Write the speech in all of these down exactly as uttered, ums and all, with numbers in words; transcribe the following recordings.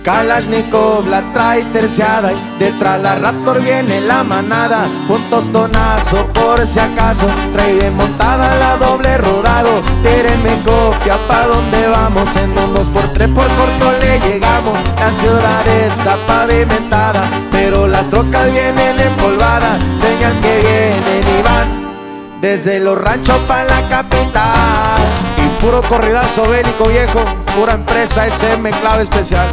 Kalashnikov la trae terciada y detrás la Raptor viene la manada. Un tostonazo por si acaso, trae de montada la doble rodado. Tírenme copia pa' donde vamos, en un dos por tres por corto le llegamos. La ciudad está pavimentada, pero las trocas vienen empolvadas, señal que vienen y van desde los ranchos pa' la capital. Y puro corridazo bélico viejo, pura empresa S M Clave Especial.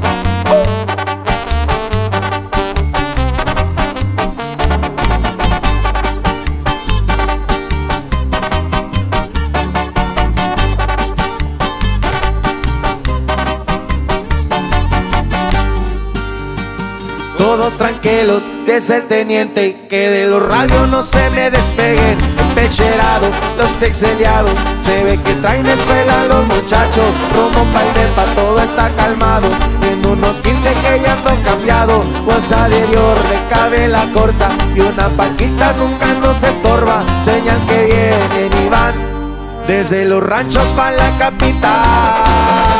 Todos tranquilos, que es el teniente, que de los radios no se me despeguen. Empecherado, los pixeleados, se ve que traen escuela los muchachos. Rumbo pa'l depa, todo está calmado, en unos quince que ya ando cambiado. Bolsa de Dior, recabe la corta, y una paquita nunca nos estorba, señal que vienen y van desde los ranchos pa' la capital.